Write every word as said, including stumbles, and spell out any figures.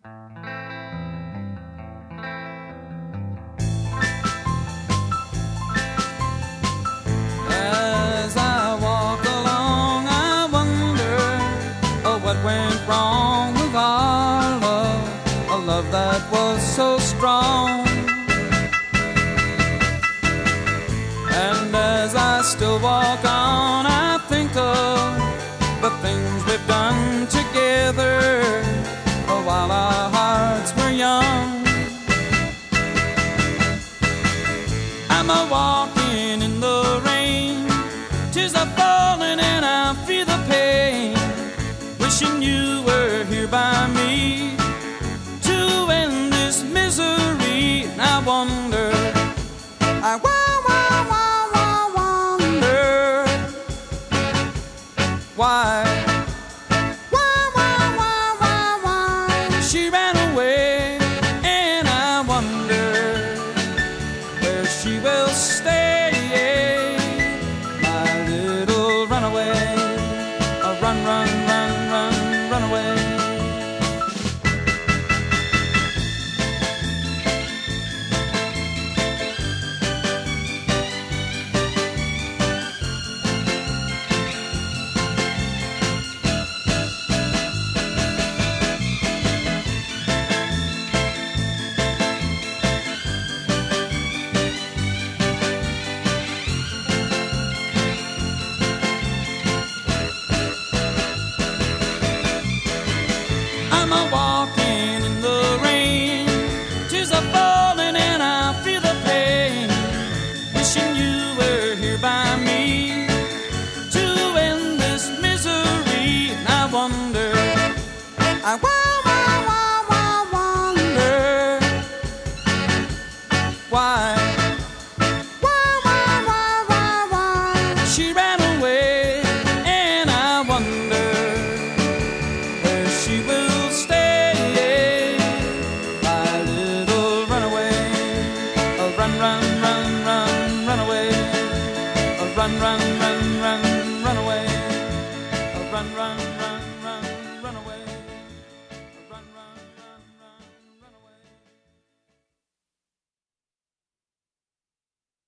As I walk along, I wonder oh, what went wrong with our love, a love that was so strong. And as I still walk on, I think of the things we've done together oh, while our hearts were young. I'm a walking in the rain, tears are falling and I feel the pain, wishing you were here by me to end this misery. And I wonder, I wonder why, why, why, why, why, why she ran away, and I wonder where she will stay, my little runaway, a run, run, run, run, run away. I'm a walking in the rain, tears are falling and I feel the pain, wishing you were here by me to end this misery. And I wonder, I why, why, why, why, wonder why, why, why, why, why, why she ran away, and I wonder where she will run, run, run, run, run away. A run, run, run, run, run away. A run, run, run.